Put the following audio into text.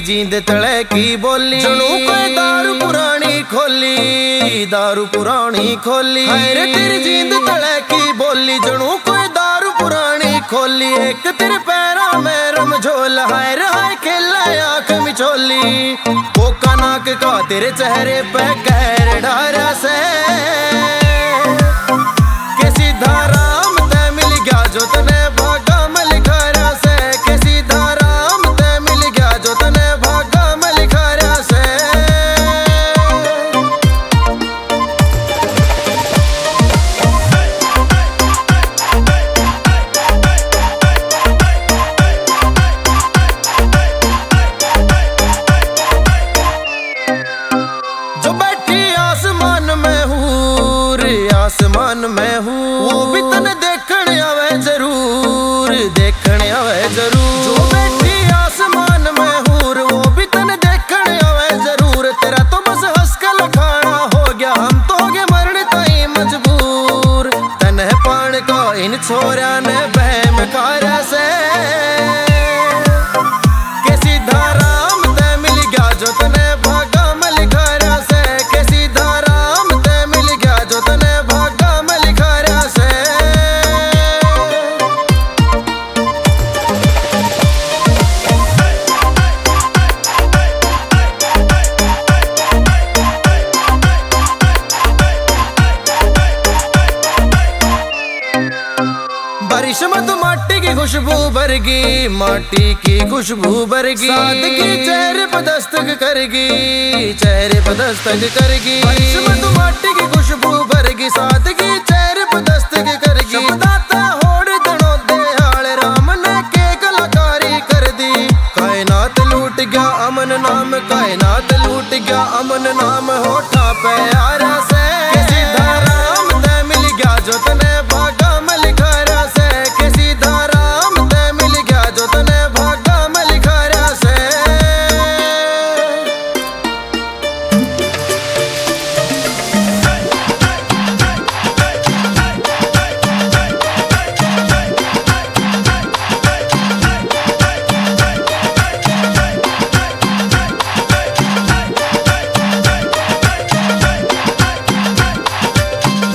जींद तले की बोली जनू कोई दारू पुरानी खोली, दारू पुरानी खोली। हाय तेरी जींद तले की बोली जनू कोई दारू पुरानी खोली। एक तेरे पैरा में रमझोल हाय हाय खेला आंख मिचोली। कोका नाक का तेरे चेहरे पे कहर डारा से कैसी धाराम ते मिल गया जो तने भागा में लिखा रहा से। कैसी धाराम ते मिल गया जो तने भागा में लिखा रहा से। जो बैठी आसमान में हूँ रे आसमान में हूँ वो भी तने देखने आवे जरूर, देखने आवे जरूर। जो बैठी आसमान में हूँ रे वो भी तने देखने आवे जरूर। तेरा तो बस हंस के लखाना हो गया हम तो हो गए मरने ताई मजबूर। तने पान को इन छोरा ने बहम कारा से कैसी धाराम ते मिल गया जो तने भागा में लिखा रहा से। कैसी धाराम ते मिल गया जो तने भागा में लिखा रहा से। बारिश में तो माटी की खुशबू भरगी, माटी की खुशबू भरगी। सादगी चेहरे पर दस्तक करेगी, चेहरे पर दस्तक करेगी। बारिश में तो माटी की खुशबू भरगी, सादगी चेहरे पर दस्तक करेगी। शब्दाता होड़ दनो दे हाल राम ने के कलाकारी कर दी। कायनात लूट गया अमन नाम, कायनात लूट गया अमन नाम होठा पे यारा।